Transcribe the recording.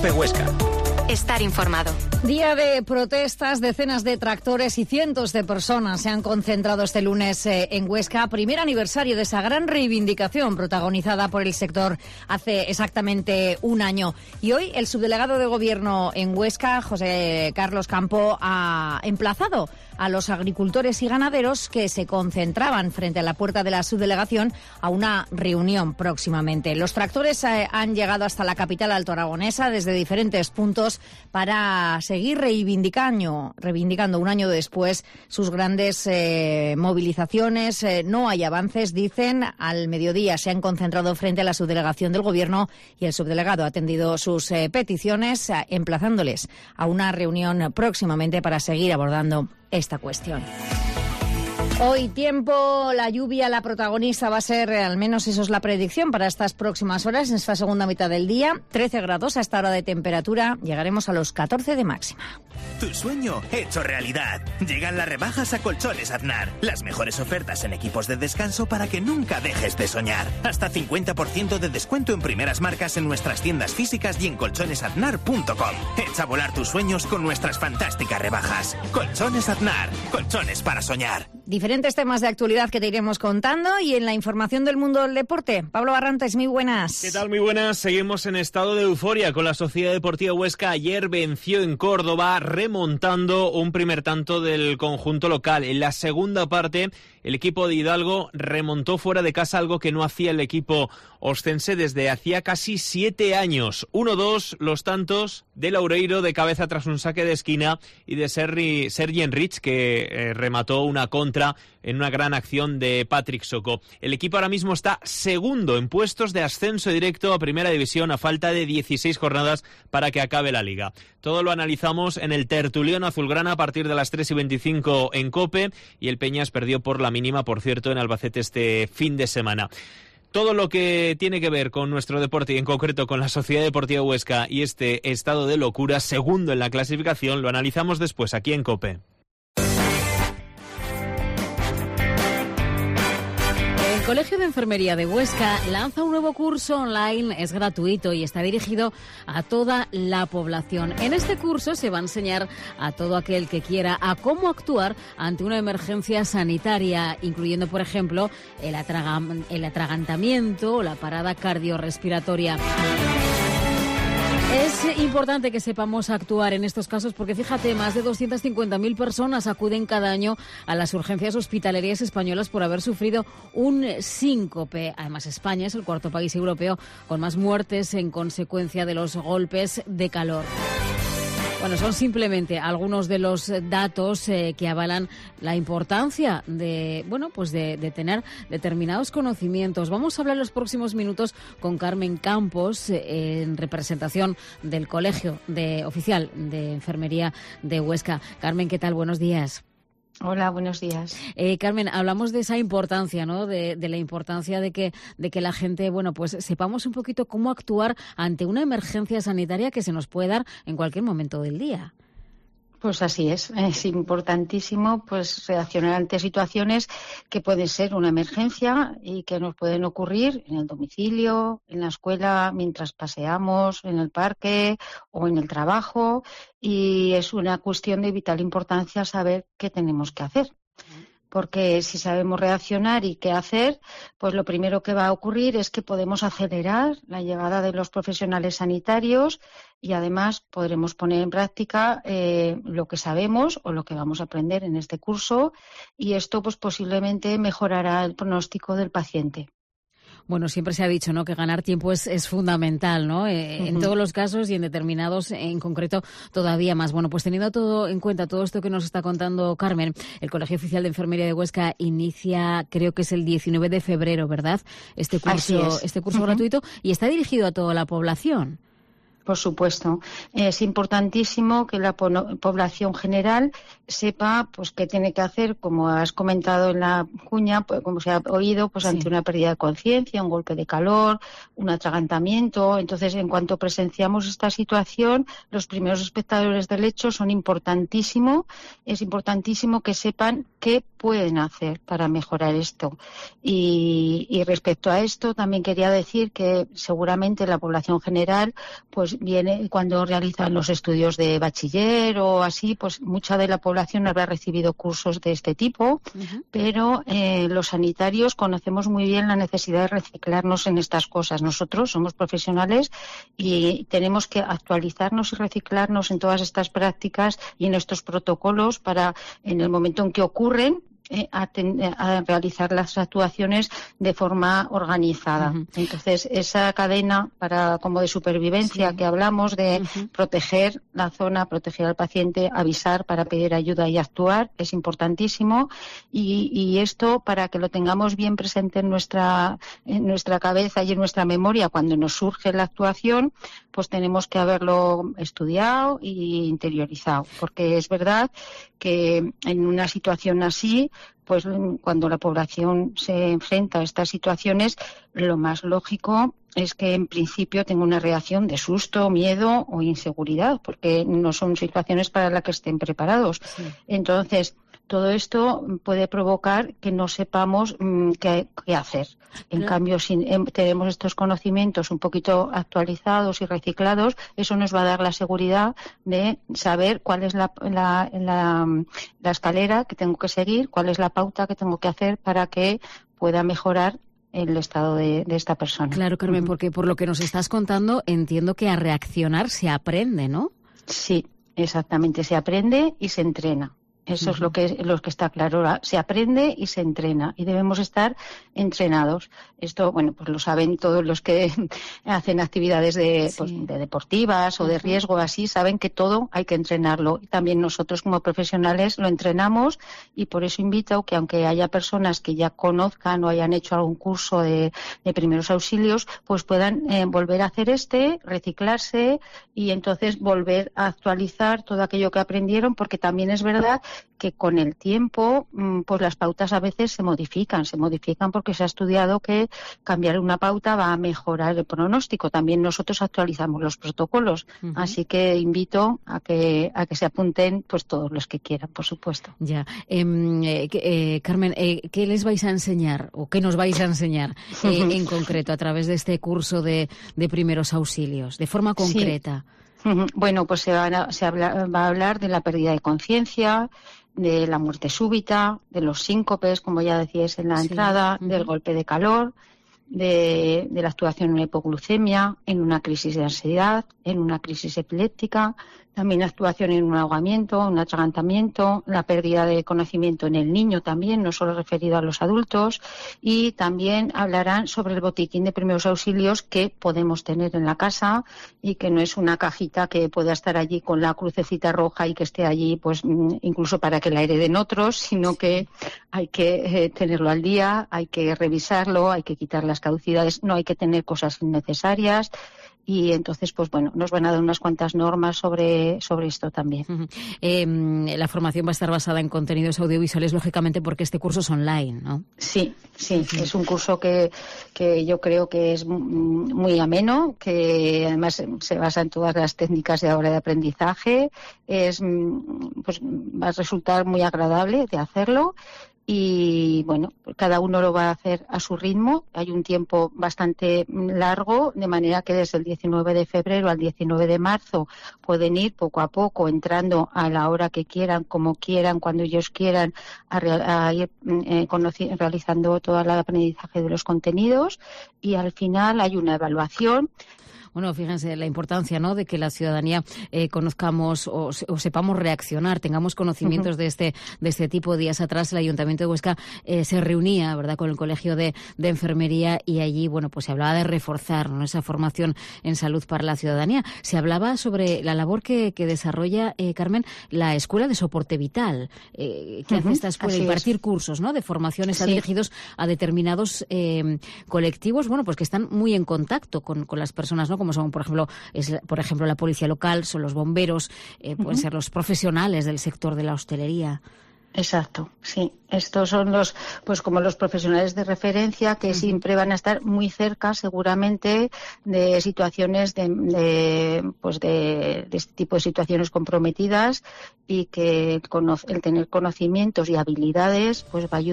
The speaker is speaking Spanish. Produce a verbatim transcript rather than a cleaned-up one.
COPE Huesca. Estar informado. Día de protestas, decenas de tractores y cientos de personas se han concentrado este lunes eh, en Huesca. Primer aniversario de esa gran reivindicación protagonizada por el sector hace exactamente un año. Y hoy el subdelegado de Gobierno en Huesca, José Carlos Campo, ha emplazado a los agricultores y ganaderos que se concentraban frente a la puerta de la subdelegación a una reunión próximamente. Los tractores eh, han llegado hasta la capital altoaragonesa desde diferentes puntos para seguir reivindicando, reivindicando un año después sus grandes eh, movilizaciones. Eh, no hay avances, dicen. Al mediodía se han concentrado frente a la subdelegación del Gobierno y el subdelegado ha atendido sus eh, peticiones, eh, emplazándoles a una reunión próximamente para seguir abordando esta cuestión. Hoy tiempo, la lluvia, la protagonista va a ser, al menos eso es la predicción para estas próximas horas, en esta segunda mitad del día. trece grados a esta hora de temperatura, llegaremos a los catorce de máxima. Tu sueño hecho realidad. Llegan las rebajas a Colchones Aznar. Las mejores ofertas en equipos de descanso para que nunca dejes de soñar. Hasta cincuenta por ciento de descuento en primeras marcas en nuestras tiendas físicas y en colchones aznar punto com. Echa a volar tus sueños con nuestras fantásticas rebajas. Colchones Aznar. Colchones para soñar. Diferentes temas de actualidad que te iremos contando y en la información del mundo del deporte. Pablo Barrantes, muy buenas. ¿Qué tal? Muy buenas. Seguimos en estado de euforia con la Sociedad Deportiva Huesca. Ayer venció en Córdoba, remontando un primer tanto del conjunto local. En la segunda parte, el equipo de Hidalgo remontó fuera de casa, algo que no hacía el equipo ostense desde hacía casi siete años. uno dos los tantos de Loureiro de cabeza tras un saque de esquina y de Sergi, Sergi Enrich, que eh, remató una contra en una gran acción de Patrick Socó. El equipo ahora mismo está segundo en puestos de ascenso directo a Primera División a falta de dieciséis jornadas para que acabe la Liga. Todo lo analizamos en el tertulión azulgrana a partir de las tres y veinticinco en COPE, y el Peñas perdió por la mínima, por cierto, en Albacete este fin de semana. Todo lo que tiene que ver con nuestro deporte y en concreto con la Sociedad Deportiva Huesca y este estado de locura, segundo en la clasificación, lo analizamos después aquí en COPE. El Colegio de Enfermería de Huesca lanza un nuevo curso online, es gratuito y está dirigido a toda la población. En este curso se va a enseñar a todo aquel que quiera a cómo actuar ante una emergencia sanitaria, incluyendo, por ejemplo, el, atraga- el atragantamiento o la parada cardiorrespiratoria. Es importante que sepamos actuar en estos casos porque, fíjate, más de doscientas cincuenta mil personas acuden cada año a las urgencias hospitalarias españolas por haber sufrido un síncope. Además, España es el cuarto país europeo con más muertes en consecuencia de los golpes de calor. Bueno, son simplemente algunos de los datos eh, que avalan la importancia de, bueno, pues de, de tener determinados conocimientos. Vamos a hablar en los próximos minutos con Carmen Campos, eh, en representación del Colegio de Oficial de Enfermería de Huesca. Carmen, ¿qué tal? Buenos días. Hola, buenos días. Eh, Carmen, hablamos de esa importancia, ¿no? De, de la importancia de que, de que la gente, bueno, pues sepamos un poquito cómo actuar ante una emergencia sanitaria que se nos puede dar en cualquier momento del día. Pues así es, es importantísimo pues reaccionar ante situaciones que pueden ser una emergencia y que nos pueden ocurrir en el domicilio, en la escuela, mientras paseamos, en el parque o en el trabajo, y es una cuestión de vital importancia saber qué tenemos que hacer. Porque si sabemos reaccionar y qué hacer, pues lo primero que va a ocurrir es que podemos acelerar la llegada de los profesionales sanitarios y además podremos poner en práctica eh, lo que sabemos o lo que vamos a aprender en este curso, y esto pues posiblemente mejorará el pronóstico del paciente. Bueno, siempre se ha dicho, ¿no?, que ganar tiempo es, es fundamental, ¿no? Eh, uh-huh. En todos los casos y en determinados en concreto todavía más. Bueno, pues teniendo todo en cuenta, todo esto que nos está contando Carmen, el Colegio Oficial de Enfermería de Huesca inicia, creo que es el diecinueve de febrero, ¿verdad? Este curso, este curso uh-huh. gratuito, y está dirigido a toda la población. Por supuesto, es importantísimo que la po- población general sepa pues qué tiene que hacer, como has comentado en la cuña, pues, como se ha oído, pues sí. ante una pérdida de conciencia, un golpe de calor, un atragantamiento. Entonces, en cuanto presenciamos esta situación, los primeros espectadores del hecho son importantísimo, es importantísimo que sepan qué pueden hacer para mejorar esto. Y, y respecto a esto, también quería decir que seguramente la población general pues pues viene cuando realizan los estudios de bachiller o así, pues mucha de la población habrá recibido cursos de este tipo, uh-huh. pero eh, los sanitarios conocemos muy bien la necesidad de reciclarnos en estas cosas. Nosotros somos profesionales y tenemos que actualizarnos y reciclarnos en todas estas prácticas y en estos protocolos para, en el momento en que ocurren, Eh, a, ten, a realizar las actuaciones de forma organizada. Uh-huh. Entonces, esa cadena para como de supervivencia sí. que hablamos de uh-huh. proteger la zona, proteger al paciente, avisar para pedir ayuda y actuar, es importantísimo. Y, y esto, para que lo tengamos bien presente en nuestra, en nuestra cabeza y en nuestra memoria cuando nos surge la actuación, pues tenemos que haberlo estudiado e interiorizado. Porque es verdad que en una situación así, pues cuando la población se enfrenta a estas situaciones, lo más lógico es que en principio tenga una reacción de susto, miedo o inseguridad, porque no son situaciones para las que estén preparados. Sí. Entonces, todo esto puede provocar que no sepamos mmm, qué, qué hacer. En claro. cambio, si tenemos estos conocimientos un poquito actualizados y reciclados, eso nos va a dar la seguridad de saber cuál es la, la, la, la escalera que tengo que seguir, cuál es la pauta que tengo que hacer para que pueda mejorar el estado de, de esta persona. Claro, Carmen, uh-huh. porque por lo que nos estás contando, entiendo que a reaccionar se aprende, ¿no? Sí, exactamente, se aprende y se entrena. Eso uh-huh. es lo que lo que está claro. Se aprende y se entrena y debemos estar entrenados. Esto, bueno, pues lo saben todos los que hacen actividades de, sí. pues, de deportivas o uh-huh. de riesgo así, saben que todo hay que entrenarlo. Y también nosotros como profesionales lo entrenamos y por eso invito que aunque haya personas que ya conozcan o hayan hecho algún curso de, de primeros auxilios, pues puedan eh, volver a hacer este, reciclarse y entonces volver a actualizar todo aquello que aprendieron, porque también es verdad que con el tiempo pues las pautas a veces se modifican, se modifican porque se ha estudiado que cambiar una pauta va a mejorar el pronóstico. También nosotros actualizamos los protocolos, uh-huh. así que invito a que a que se apunten pues todos los que quieran, por supuesto. Ya, eh, eh, Carmen, eh, ¿qué les vais a enseñar o qué nos vais a enseñar eh, en concreto a través de este curso de, de primeros auxilios, de forma concreta? Sí. Bueno, pues se, van a, se habla, va a hablar de la pérdida de conciencia, de la muerte súbita, de los síncopes, como ya decíais en la sí. entrada, uh-huh. del golpe de calor, de, de la actuación en la hipoglucemia, en una crisis de ansiedad, en una crisis epiléptica, también actuación en un ahogamiento, un atragantamiento, la pérdida de conocimiento en el niño también, no solo referido a los adultos, y también hablarán sobre el botiquín de primeros auxilios que podemos tener en la casa y que no es una cajita que pueda estar allí con la crucecita roja y que esté allí pues incluso para que la hereden otros, sino que hay que eh, tenerlo al día, hay que revisarlo, hay que quitar las caducidades, no hay que tener cosas innecesarias. Y entonces, pues bueno, nos van a dar unas cuantas normas sobre, sobre esto también. Uh-huh. Eh, la formación va a estar basada en contenidos audiovisuales, lógicamente, porque este curso es online, ¿no? Sí, sí, uh-huh. es un curso que, que yo creo que es muy ameno, que además se basa en todas las técnicas de ahora de aprendizaje. Es, pues va a resultar muy agradable de hacerlo. Y bueno, cada uno lo va a hacer a su ritmo. Hay un tiempo bastante largo, de manera que desde el diecinueve de febrero al diecinueve de marzo pueden ir poco a poco entrando a la hora que quieran, como quieran, cuando ellos quieran, a, re- a ir eh, conoci- realizando todo el aprendizaje de los contenidos y al final hay una evaluación. Bueno, fíjense la importancia, ¿no?, de que la ciudadanía eh, conozcamos o, o sepamos reaccionar, tengamos conocimientos uh-huh. de este de este tipo. Días atrás el Ayuntamiento de Huesca eh, se reunía, ¿verdad?, con el Colegio de, de Enfermería y allí, bueno, pues se hablaba de reforzar, ¿no?, esa formación en salud para la ciudadanía. Se hablaba sobre la labor que, que desarrolla, eh, Carmen, la Escuela de Soporte Vital, eh, que uh-huh. hace esta escuela, Así impartir es. cursos, ¿no?, de formación, están sí. dirigidos a determinados eh, colectivos, bueno, pues que están muy en contacto con, con las personas, ¿no?, como son, por ejemplo, es, por ejemplo, la policía local, son los bomberos, eh, pueden uh-huh. ser los profesionales del sector de la hostelería. Exacto, sí. Estos son los, pues como los profesionales de referencia que uh-huh. siempre van a estar muy cerca, seguramente, de situaciones de, de pues de, de este tipo de situaciones comprometidas y que el, cono- el tener conocimientos y habilidades, pues va a ayudar